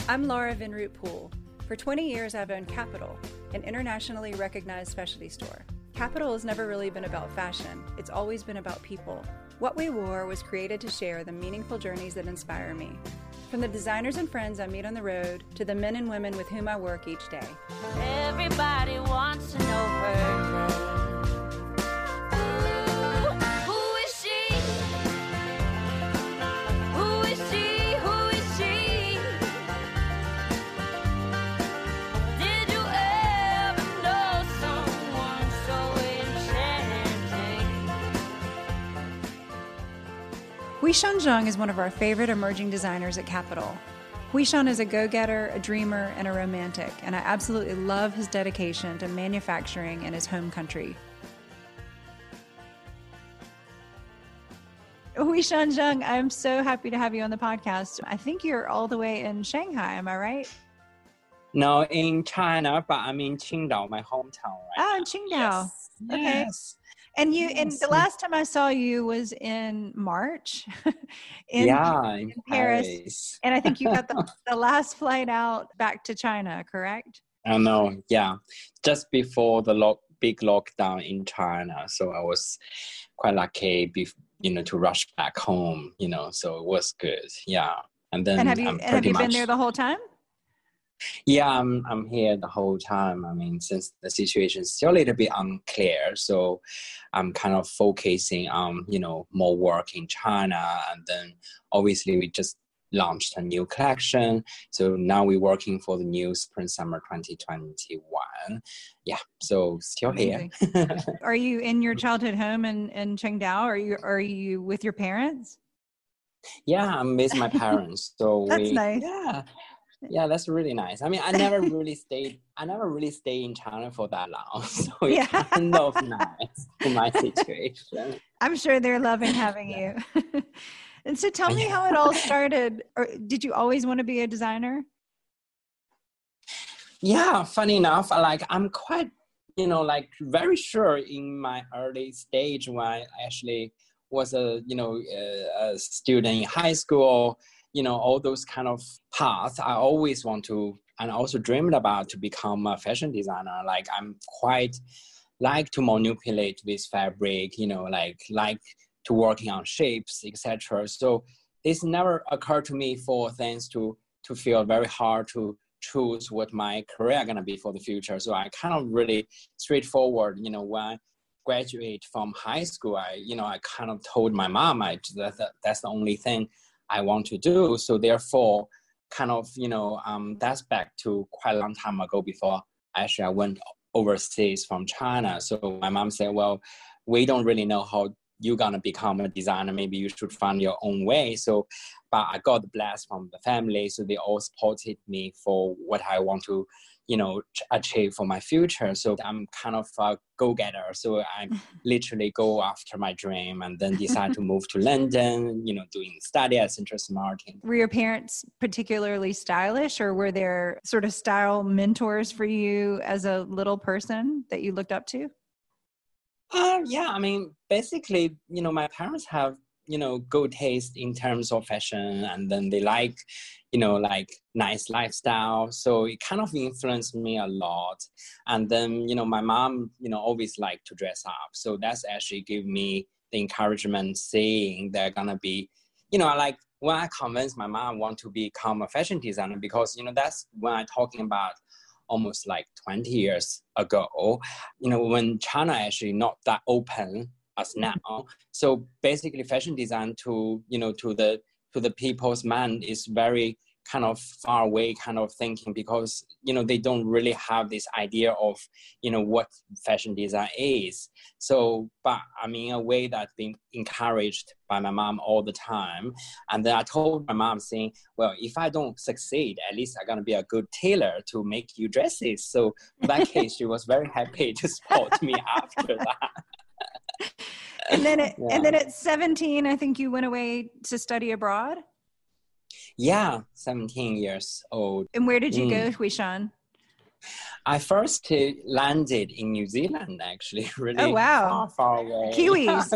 I'm Laura Vinroot Poole. For 20 years, I've owned Capital, an internationally recognized specialty store. Capital has never really been about fashion. It's always been about people. What We Wore was created to share the meaningful journeys that inspire me. From the designers and friends I meet on the road to the men and women with whom I work each day. Everybody wants to know her name. Who is she? Who is she? Who is she? Did you ever know someone so enchanting? Huishan Zhang is one of our favorite emerging designers at Capital. Huishan is a go-getter, a dreamer, and a romantic, and I absolutely love his dedication to manufacturing in his home country. Huishan Zhang, I'm so happy to have you on the podcast. I think you're all the way in Shanghai, am I right? No, in China, but I'm in Qingdao, my hometown right in Qingdao. Yes. Okay. Yes. And you, Yes. and the last time I saw you was in March in Paris. And I think you got the last flight out back to China, correct? I know, yeah. Just before the big lockdown in China. So I was quite lucky, to rush back home, so it was good. Yeah. And then have you been there the whole time? Yeah, I'm here the whole time. I mean, since the situation is still a little bit unclear, so I'm kind of focusing on, more work in China. And then obviously we just launched a new collection. So now we're working for the new Spring/Summer 2021. Yeah, so still here. Are you in your childhood home in Qingdao? Are you with your parents? Yeah, I'm with my parents. So That's nice. Yeah, that's really nice. I mean, I never really stayed in China for that long. So it's kind of nice in my situation. I'm sure they're loving having you. And so tell me how it all started. Or did you always want to be a designer? Yeah, funny enough, I'm quite, very sure in my early stage when I actually was a student in high school, all those kind of paths I always want to, and also dreamed about to become a fashion designer. I'm quite like to manipulate with fabric, like to working on shapes, etc. So this never occurred to me for things to feel very hard to choose what my career gonna be for the future. So I kind of really straightforward, when I graduate from high school, I kind of told my mom that's the only thing I want to do. So therefore, kind of, that's back to quite a long time ago before actually I went overseas from China. So my mom said, well, we don't really know how you're going to become a designer. Maybe you should find your own way. So, but I got blessed from the family. So they all supported me for what I want to, achieve for my future. So I'm kind of a go-getter. So I literally go after my dream and then decide to move to London, doing study at Central Martin. Were your parents particularly stylish, or were there sort of style mentors for you as a little person that you looked up to? Yeah, I mean, basically, my parents have, good taste in terms of fashion, and then they like nice lifestyle. So it kind of influenced me a lot. And then, my mom, always liked to dress up. So that's actually give me the encouragement saying they're going to be, when I convinced my mom I want to become a fashion designer, because, that's when I'm talking about almost 20 years ago, when China actually not that open as now. So basically fashion design to the people's mind is very kind of far away kind of thinking, because, they don't really have this idea of, what fashion design is. So, but I mean, a way that's been encouraged by my mom all the time. And then I told my mom saying, well, if I don't succeed, at least I'm going to be a good tailor to make you dresses. So in that case, she was very happy to support me after that. And then at 17, I think you went away to study abroad? Yeah, 17 years old. And where did you go, Huishan? I first landed in New Zealand, actually, really Oh, wow. far, far away. Kiwis.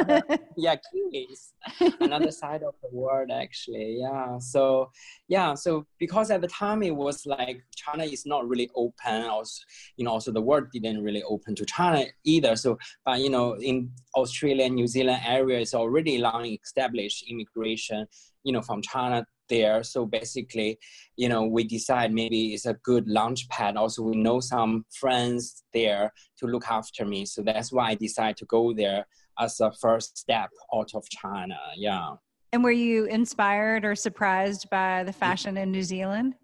Kiwis, another side of the world, actually. So because at the time it was like China is not really open, also the world didn't really open to China either. So, but in Australia and New Zealand area, it's already long established immigration, from China there. So basically, we decide maybe it's a good launch pad. Also, we know some friends there to look after me. So that's why I decided to go there as a first step out of China. Yeah. And were you inspired or surprised by the fashion in New Zealand?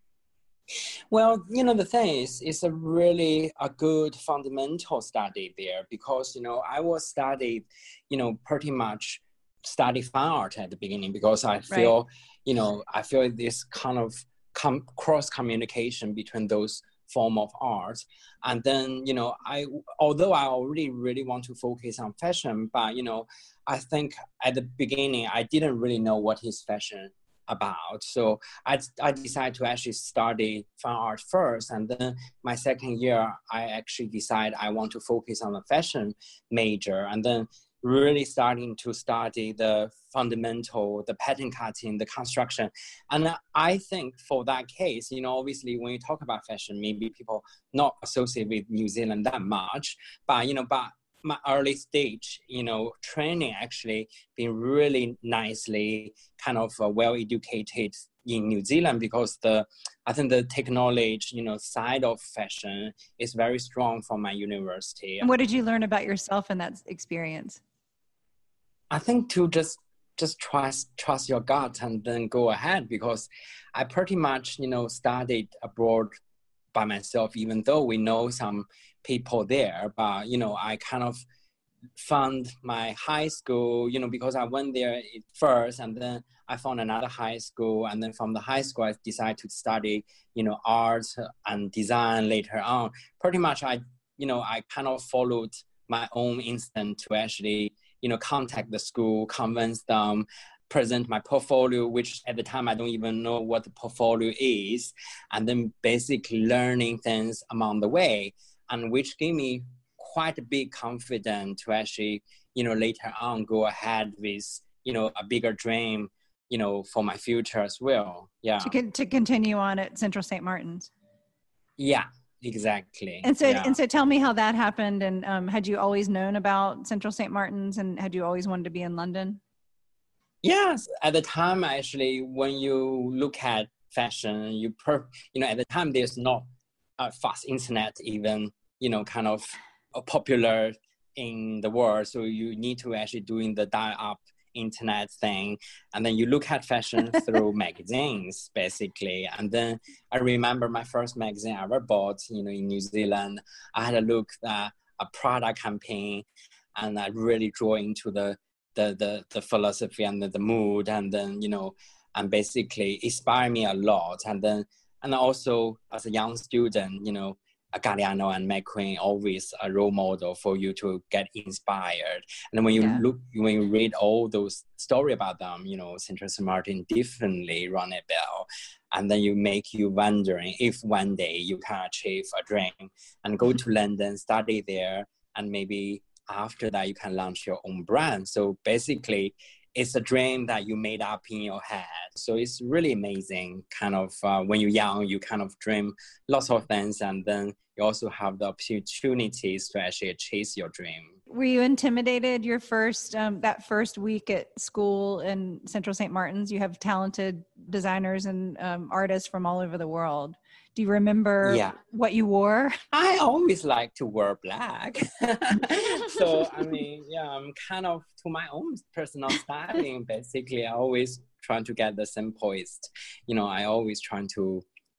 Well, the thing is, it's a really a good fundamental study there because, I was studied, pretty much study fine art at the beginning because I feel, I feel this kind of cross communication between those form of art. And then, although I already really want to focus on fashion, but, I think at the beginning, I didn't really know what is fashion about. So I decided to actually study fine art first. And then my second year, I actually decided I want to focus on the fashion major. And then really starting to study the fundamental, the pattern cutting, the construction. And I think for that case, obviously when you talk about fashion, maybe people not associate with New Zealand that much, but my early stage, training actually been really nicely kind of well-educated in New Zealand because I think the technology, side of fashion is very strong for my university. And what did you learn about yourself in that experience? I think to just trust your gut and then go ahead because I pretty much, studied abroad by myself, even though we know some people there, but, I kind of found my high school, because I went there first and then I found another high school. And then from the high school, I decided to study, art and design later on. Pretty much I kind of followed my own instinct to actually, contact the school, convince them, present my portfolio, which at the time I don't even know what the portfolio is, and then basically learning things along the way, and which gave me quite a big confidence to actually, later on go ahead with, a bigger dream, for my future as well. Yeah. To continue on at Central St. Martin's. Yeah. Exactly. And so tell me how that happened. And had you always known about Central St. Martin's and had you always wanted to be in London? Yes. At the time, actually, when you look at fashion, at the time, there's not a fast internet even, kind of popular in the world. So you need to actually doing the dial-up internet thing, and then you look at fashion through magazines basically. And then I remember my first magazine I ever bought, in New Zealand. I had a look at a product campaign, and I really draw into the philosophy and the mood, and then and basically inspire me a lot. And also as a young student, Galliano and McQueen always a role model for you to get inspired. And then when you read all those stories about them, Central St. Martin differently rung a bell. And then make you wondering if one day you can achieve a dream and go to London, study there, and maybe after that you can launch your own brand. So basically, it's a dream that you made up in your head. So it's really amazing. Kind of when you're young, you kind of dream lots of things, and then you also have the opportunities to actually chase your dream. Were you intimidated your that first week at school in Central St. Martin's? You have talented designers and artists from all over the world. Do you remember what you wore? I always like to wear black. So, I'm kind of to my own personal styling, basically. I always trying to get the simplest. I always trying to,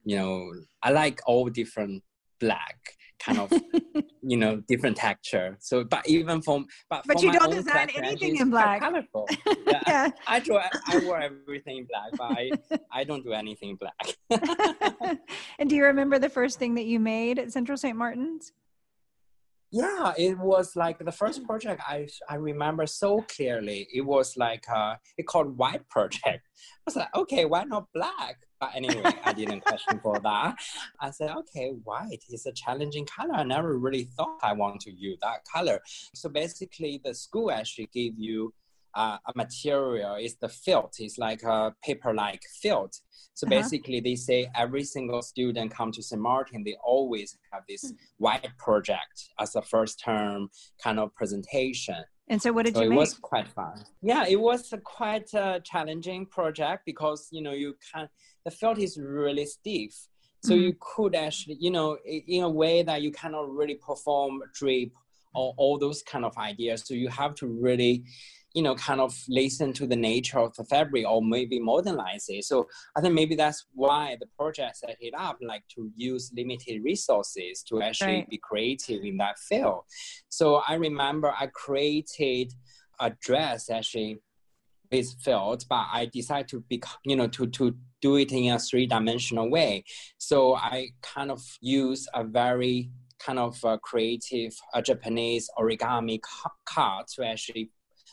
I like all different black kind of, different texture. So, but you don't design anything in black. Colorful. Yeah. I wear everything in black, but I don't do anything black. And do you remember the first thing that you made at Central St. Martin's? Yeah, it was like the first project I remember so clearly. It was like it called White Project. I was like, okay, why not black? But anyway, I didn't question for that. I said, okay, white is a challenging color. I never really thought I want to use that color. So basically, the school actually gave you a material. It's the felt. It's like a paper-like felt. So basically, they say every single student come to St. Martin, they always have this white project as a first term kind of presentation. And so what did you it make? Was quite fun. Yeah, it was a quite challenging project because, the felt is really stiff. So you could actually, in a way that you cannot really perform drape or all those kind of ideas. So you have to really, kind of listen to the nature of the fabric or maybe modernize it. So I think maybe that's why the project set it up, like to use limited resources to actually be creative in that field. So I remember I created a dress actually with felt, but I decided to to do it in a 3-dimensional way. So I kind of use a very kind of creative Japanese origami card to actually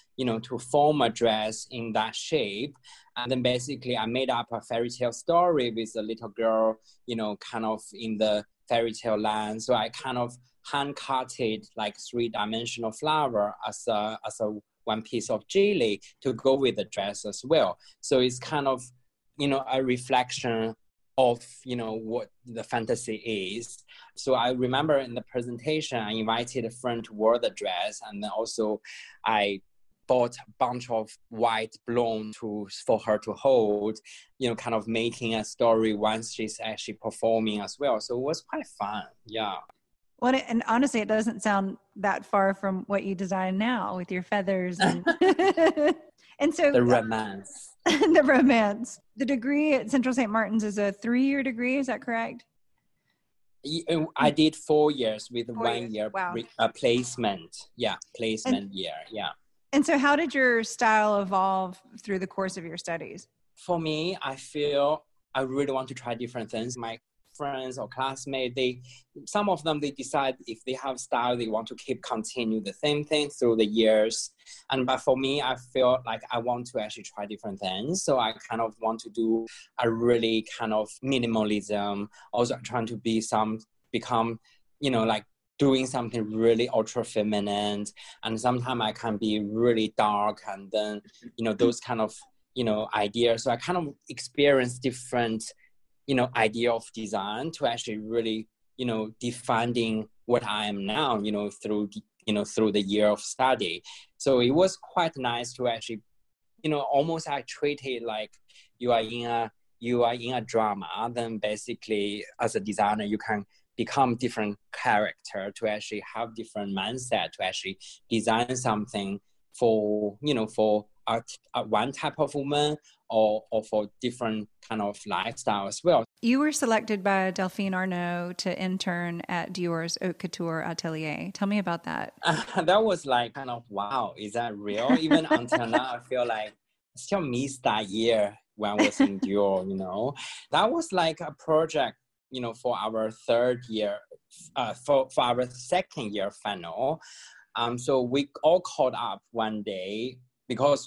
to form a dress in that shape. And then basically I made up a fairy tale story with a little girl, kind of in the fairy tale land. So I kind of hand cutted like 3-dimensional flower as a one piece of jelly to go with the dress as well. So it's kind of, a reflection of, what the fantasy is. So I remember in the presentation, I invited a friend to wear the dress. And then also I bought a bunch of white balloon for her to hold, kind of making a story once she's actually performing as well. So it was quite fun. Yeah. Well, and honestly, it doesn't sound that far from what you design now with your feathers and and so the romance. The romance. The degree at Central St. Martin's is a 3-year degree. Is that correct? I did 4 years with 1 year wow. Placement. Yeah, placement year. Yeah. And so how did your style evolve through the course of your studies? For me, I feel I really want to try different things. My friends or classmates, some of them, they decide if they have style, they want to continue the same thing through the years. But for me, I feel like I want to actually try different things. So I kind of want to do a really kind of minimalism, also trying to become, like doing something really ultra feminine. And sometimes I can be really dark and then, those kind of, ideas. So I kind of experience different idea of design to actually really, defining what I am now, through the year of study. So it was quite nice to actually, almost I treat it like you are in a drama. Then basically as a designer, you can become different character to actually have different mindset to actually design something for, for one type of woman or for different kind of lifestyle as well. You were selected by Delphine Arnault to intern at Dior's Haute Couture Atelier. Tell me about that. That was like kind of, wow, is that real? Even until now, I feel like I still miss that year when I was in Dior, That was like a project, for our third year, for our second year final. So we all caught up one day because,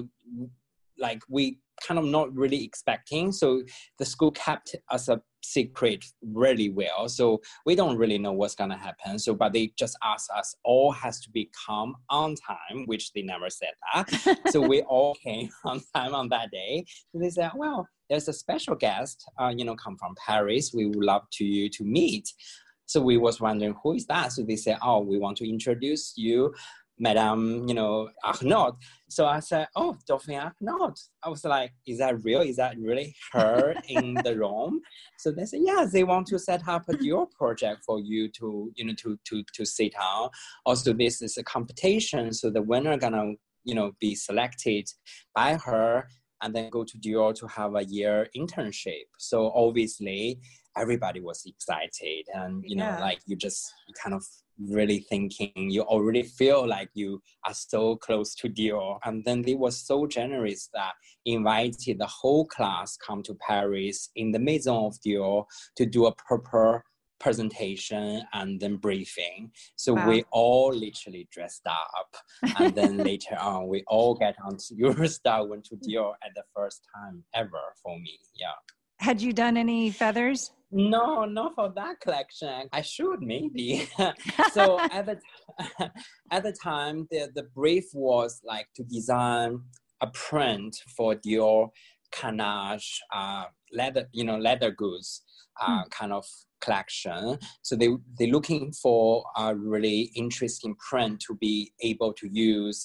like we kind of not really expecting. So the school kept us a secret really well. So we don't really know what's going to happen. So, but they just asked us all has to be come on time, which they never said that. So we all came on time on that day. So they said, well, there's a special guest, come from Paris. We would love to meet. So we was wondering, who is that? So they said, oh, we want to introduce you, Madame, Arnault. So I said, oh, Dauphine Arnault. I was like, is that real? Is that really her in the room? So they said, yeah, they want to set up a Dior project for you to, to sit on. Also, this is a competition. So the winner gonna, be selected by her and then go to Dior to have a year internship. So obviously everybody was excited and, like you kind of really thinking, you already feel like you are so close to Dior. And then they were so generous that invited the whole class come to Paris in the Maison of Dior to do a proper presentation and then briefing. So Wow. we all literally dressed up. And then later on, we all get onto Eurostar, went to Dior at the first time ever for me. Yeah. Had you done any feathers? No, not for that collection. I should maybe. So at the time, the brief was like to design a print for Dior Carnage leather goods kind of collection. So they're looking for a really interesting print to be able to use,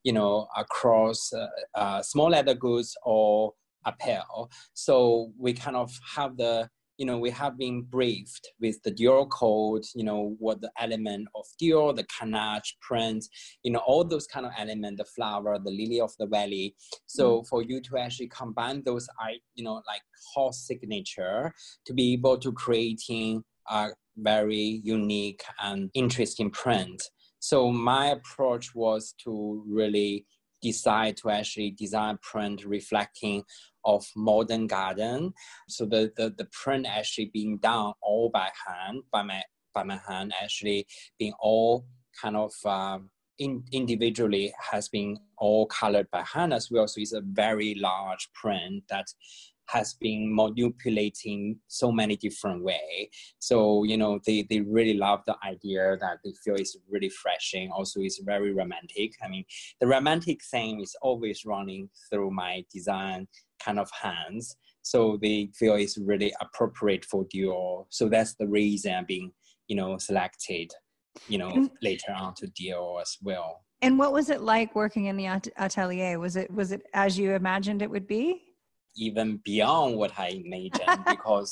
across small leather goods or apparel. So we kind of have we have been briefed with the Dior code, what the element of Dior, the Carnage print, all those kind of elements, the flower, the lily of the valley. So for you to actually combine those, like horse signature to be able to creating a very unique and interesting print. So my approach was to really decide to actually design print reflecting of modern garden. So the print actually being done all by hand, by my hand, actually being all kind of individually has been all colored by hand as well. So it's a very large print that has been manipulating so many different ways. So, they really love the idea that they feel it's really refreshing. Also, it's very romantic. I mean, the romantic thing is always running through my design kind of hands. So they feel it's really appropriate for Dior. So that's the reason I'm being, selected, later on to Dior as well. And what was it like working in the atelier? Was it as you imagined it would be? Even beyond what I imagined, because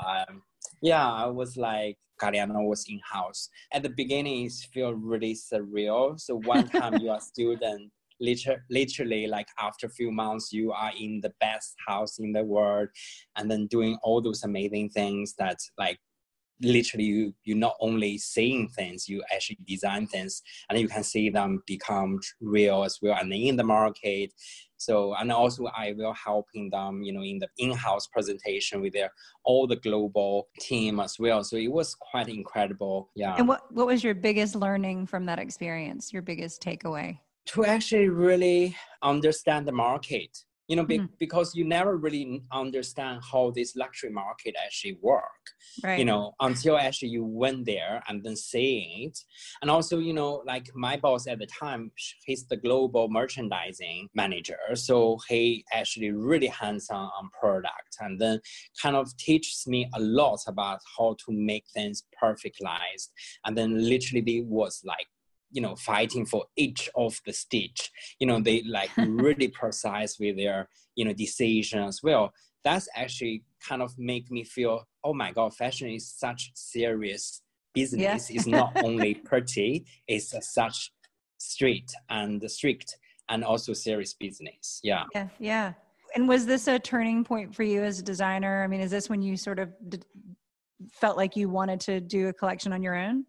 I was like, Galliano was in-house. At the beginning, it felt really surreal. So one time you are a student, literally like after a few months, you are in the best house in the world, and then doing all those amazing things that like literally you're not only seeing things, you actually design things, and you can see them become real as well and in the market. So, and also I will helping them, in the in-house presentation with all the global team as well. So it was quite incredible. Yeah. And what was your biggest learning from that experience? Your biggest takeaway? To actually really understand the market. Because you never really understand how this luxury market actually work, right. Until actually you went there and then seeing it. And also, like my boss at the time, he's the global merchandising manager. So he actually really hands-on on product, and then kind of teaches me a lot about how to make things perfectized. And then literally was like, fighting for each of the stitch, they like really precise with their, decision as well. That's actually kind of make me feel, oh my God, fashion is such serious business. It's not only pretty, it's such strict and also serious business. Yeah. Yeah. And was this a turning point for you as a designer? I mean, is this when you sort of felt like you wanted to do a collection on your own?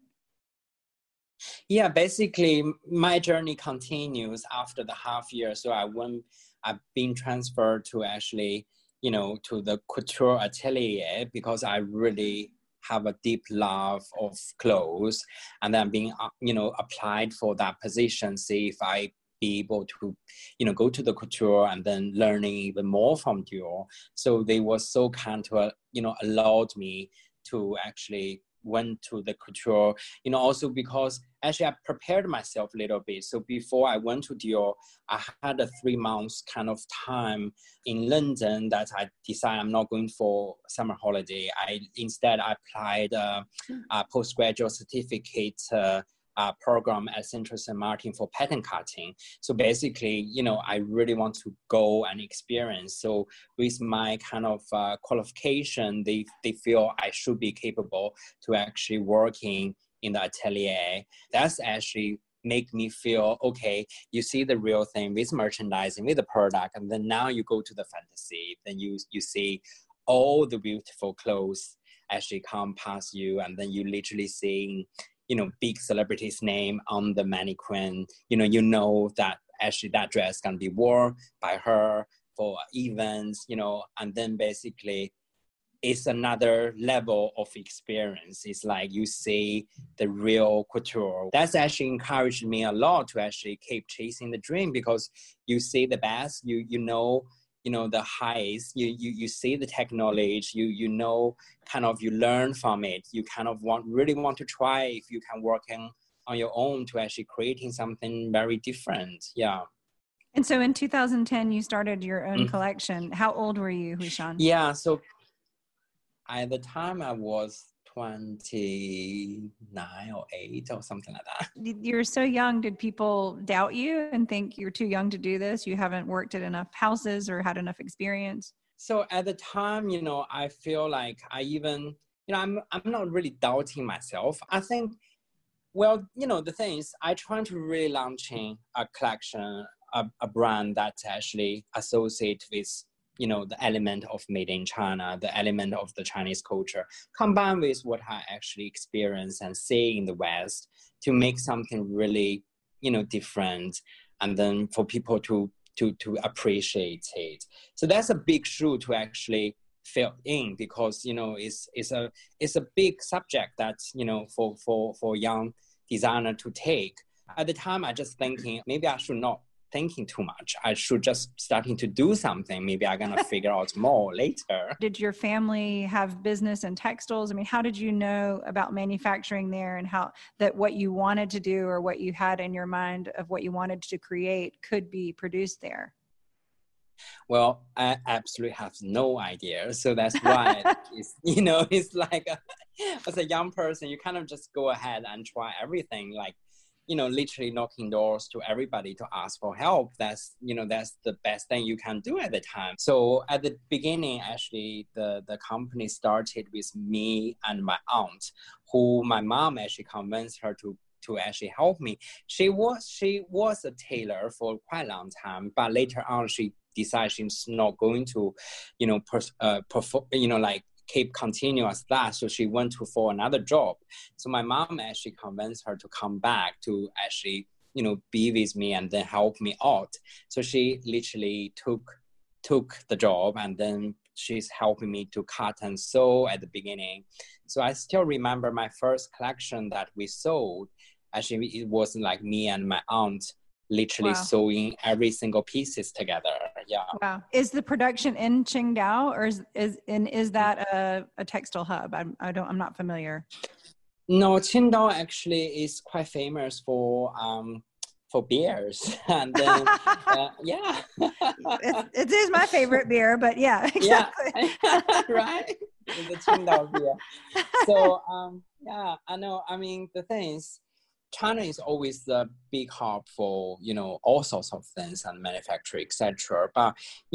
Yeah, basically my journey continues after the half year. So I've been transferred to actually, to the couture atelier, because I really have a deep love of clothes, and then being, applied for that position, see if I be able to, go to the couture and then learning even more from Dior. So they were so kind to, allowed me to actually went to the couture, also because actually I prepared myself a little bit. So before I went to Dior, I had a 3 months kind of time in London that I decided I'm not going for summer holiday. Instead I applied a postgraduate certificate program at Central St. Martin for pattern cutting. So basically, I really want to go and experience. So with my kind of qualification, they feel I should be capable to actually working in the atelier. That's actually make me feel, okay, you see the real thing with merchandising, with the product, and then now you go to the fantasy, then you see all the beautiful clothes actually come past you, and then you literally seeing big celebrities' name on the mannequin, that actually that dress can be worn by her for events, and then basically it's another level of experience. It's like you see the real couture. That's actually encouraged me a lot to actually keep chasing the dream, because you see the best, you know the highs, you see the technology, you know, kind of you learn from it. You kind of really want to try if you can work on your own to actually creating something very different. Yeah. And so in 2010, you started your own collection. How old were you, Huishan? Yeah, so at the time I was 29 or 8 or something like that. You're so young. Did people doubt you and think you're too young to do this? You haven't worked at enough houses or had enough experience? So at the time, I feel like I even, I'm not really doubting myself. I think, well, the thing is, I try to really launching a collection, a brand that's actually associated with, the element of made in China, the element of the Chinese culture, combined with what I actually experience and see in the West, to make something really, different, and then for people to appreciate it. So that's a big shoe to actually fill in, because it's a big subject that's for young designer to take. At the time, I just thinking maybe I should not thinking too much. I should just starting to do something. Maybe I'm gonna figure out more later. Did your family have business in textiles? I mean, how did you know about manufacturing there, and how that what you wanted to do or what you had in your mind of what you wanted to create could be produced there? Well, I absolutely have no idea. So that's why it's like as a young person, you kind of just go ahead and try everything, like literally knocking doors to everybody to ask for help. That's the best thing you can do at the time. So at the beginning, actually, the company started with me and my aunt, who my mom actually convinced her to actually help me. She was a tailor for quite a long time, but later on she decided she's not going to, keep continuous that. So she went for another job. So my mom actually convinced her to come back to actually, be with me and then help me out. So she literally took the job, and then she's helping me to cut and sew at the beginning. So I still remember my first collection that we sold. Actually, it was like me and my aunt literally sewing every single pieces together. Yeah. Wow. Is the production in Qingdao, or is that a textile hub? I'm not familiar. No, Qingdao actually is quite famous for beers, and then yeah, it is my favorite beer, but yeah, exactly. Yeah. Right, the Qingdao beer. So yeah, I know. I mean, the thing is, China is always the big hub for all sorts of things and manufacturing, etc. But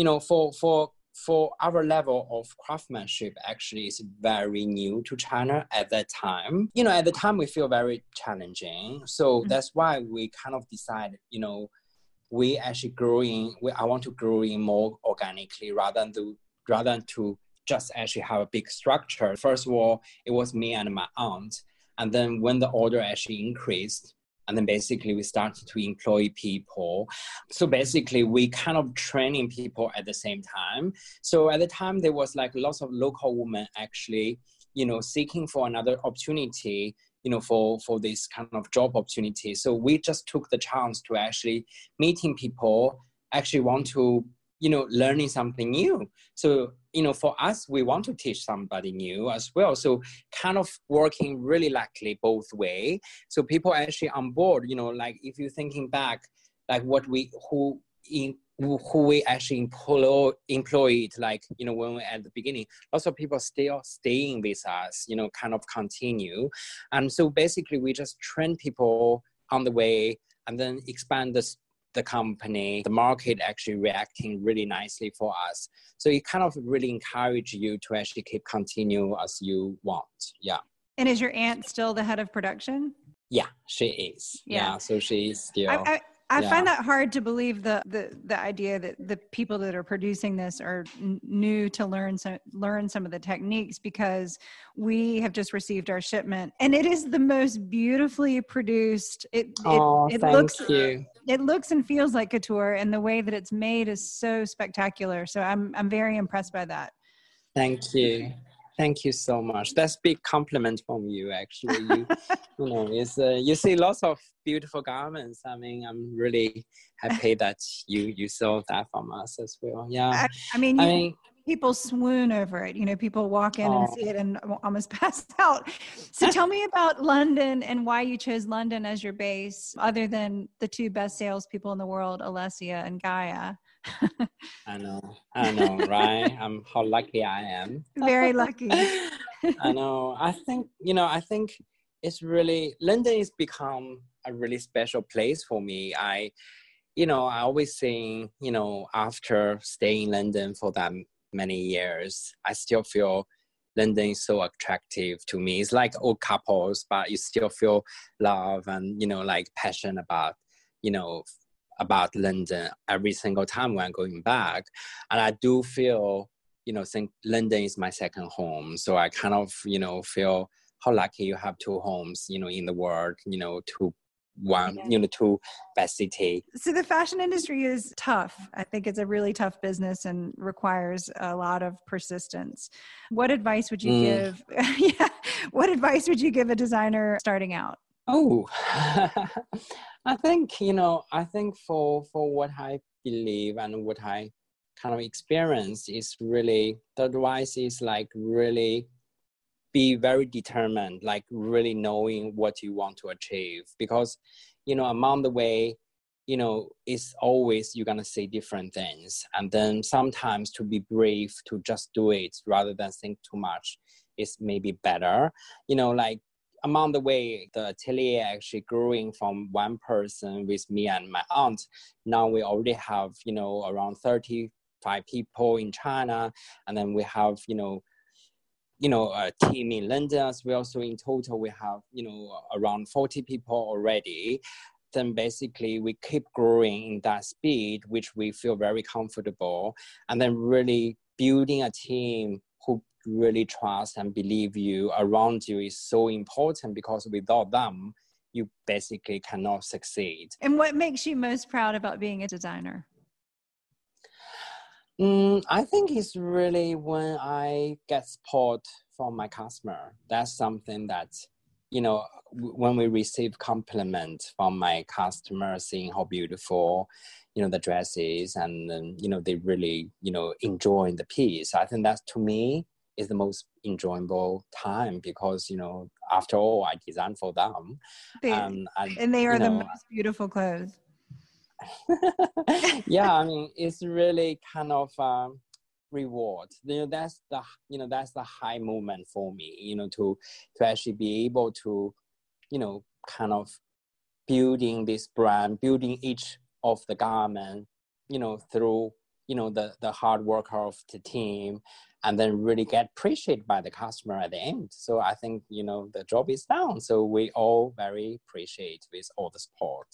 for our level of craftsmanship, actually is very new to China at that time. At the time we feel very challenging. So that's why we kind of decided, we actually I want to grow in more organically rather than to just actually have a big structure. First of all, it was me and my aunt. And then when the order actually increased, and then basically we started to employ people. So basically we kind of training people at the same time. So at the time there was like lots of local women actually, seeking for another opportunity, for this kind of job opportunity. So we just took the chance to actually meeting people, actually want to, learning something new. So, for us, we want to teach somebody new as well. So kind of working really luckily both way. So people actually on board, like if you're thinking back, like who we actually employed, like, when we at the beginning, lots of people still staying with us, kind of continue. And so basically we just train people on the way and then expand the company, the market actually reacting really nicely for us. So it kind of really encourage you to actually keep continue as you want. Yeah. And is your aunt still the head of production? Yeah, she is. Yeah, so she is still. I find that hard to believe the idea that the people that are producing this are new to learn some of the techniques, because we have just received our shipment and it is the most beautifully produced. It looks and feels like couture, and the way that it's made is so spectacular. So I'm very impressed by that. Thank you. Thank you so much. That's big compliment from you, actually. You know, you see lots of beautiful garments. I mean, I'm really happy that you saw that from us as well. Yeah. I mean, I mean, people swoon over it. You know, people walk in and oh, see it and almost pass out. So tell me about London and why you chose London as your base, other than the two best salespeople in the world, Alessia and Gaia. I know, right? How lucky I am. Very lucky. I know. I think it's really, London has become a really special place for me. I always think, after staying in London for that many years, I still feel London is so attractive to me. It's like old couples, but you still feel love and, like passion about London every single time when I'm going back. And I do feel, think London is my second home. So I kind of, feel how lucky you have two homes, in the world, two best city. So the fashion industry is tough. I think it's a really tough business and requires a lot of persistence. What advice would you give? What advice would you give a designer starting out? Oh, I think, for what I believe and what I kind of experience is really, the advice is like really be very determined, like really knowing what you want to achieve. Because, along the way, it's always, you're going to see different things. And then sometimes to be brave, to just do it rather than think too much is maybe better. Like, along the way, the atelier actually growing from one person with me and my aunt. Now we already have, around 35 people in China. And then we have, a team in London as well. So in total, we have, around 40 people already. Then basically we keep growing in that speed, which we feel very comfortable. And then really building a team who really trust and believe you around you is so important, because without them, you basically cannot succeed. And what makes you most proud about being a designer? I think it's really when I get support from my customer. That's something that, when we receive compliments from my customers, seeing how beautiful, the dress is, and then, they really, enjoy the piece. I think that, to me, is the most enjoyable time, because, after all, I design for them. And they are the most beautiful clothes. Yeah, I mean, it's really kind of reward. That's the high moment for me, to actually be able to, kind of building this brand, building each of the garment, through, the hard work of the team, and then really get appreciated by the customer at the end. So I think, the job is done. So we all very appreciate with all the support.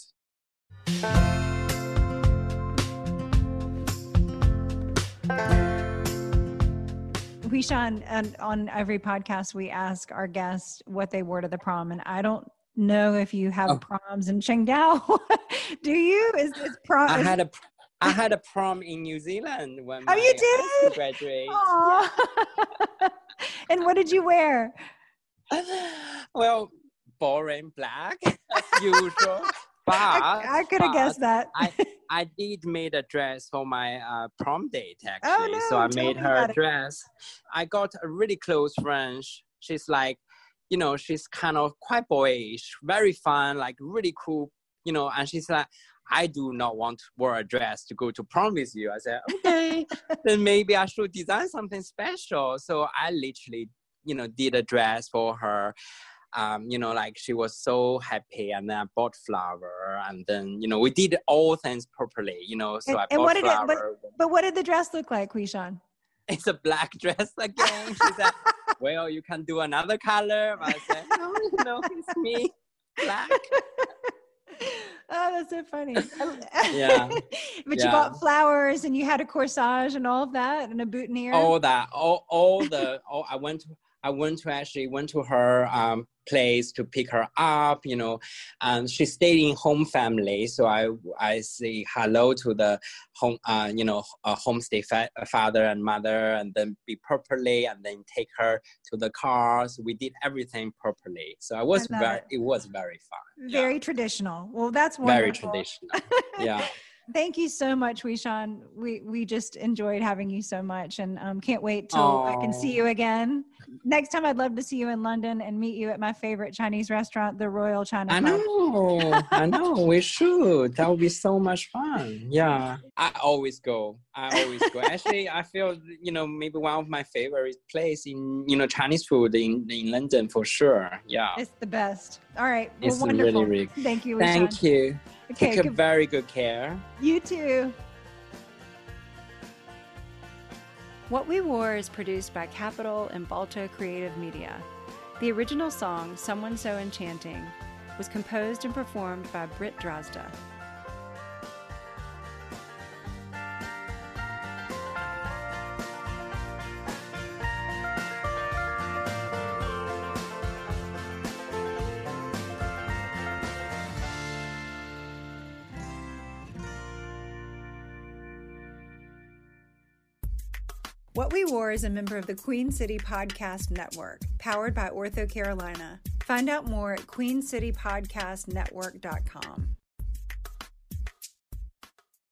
Huishan, and on every podcast, we ask our guests what they wore to the prom. And I don't know if you have proms in Qingdao. Do you? Is this prom? I had a prom in New Zealand when you did? Graduate. Yeah. And what did you wear? Well, boring black as usual. But I could have guessed that. I did made a dress for my prom date, actually. Oh, no, so I made her a dress. I got a really close friend. She's like, she's kind of quite boyish, very fun, like really cool, and she's like, I do not want to wear a dress to go to prom with you. I said, okay, then maybe I should design something special. So I literally, did a dress for her. Like she was so happy, and then I bought flower, and then, we did all things properly, so I bought flower. But what did the dress look like, Huishan? It's a black dress again. She said, well, you can do another color. But I said, no, it's me, black. Oh, that's so funny. Yeah. But you bought flowers, and you had a corsage and all of that, and a boutonniere. All that, I went to her place to pick her up, and she stayed in home family. So I say hello to the home, homestay father and mother, and then be properly, and then take her to the car. So we did everything properly. So it was very fun. Very traditional. Well, that's wonderful. Very traditional. Yeah. Thank you so much, Weishan. We just enjoyed having you so much, and can't wait till I can see you again. Next time, I'd love to see you in London and meet you at my favorite Chinese restaurant, the Royal China Club. I know. We should. That would be so much fun. Yeah. I always go. Actually, I feel, maybe one of my favorite place in, Chinese food in London for sure. Yeah. It's the best. All right. Well, it's wonderful. Really, really. Thank you, Weishan. Thank you. Okay, Take very good care. You too. What We Wore is produced by Capital and Balto Creative Media. The original song, Someone So Enchanting, was composed and performed by Britt Drozda. What We Wore is a member of the Queen City Podcast Network, powered by OrthoCarolina. Find out more at queencitypodcastnetwork.com.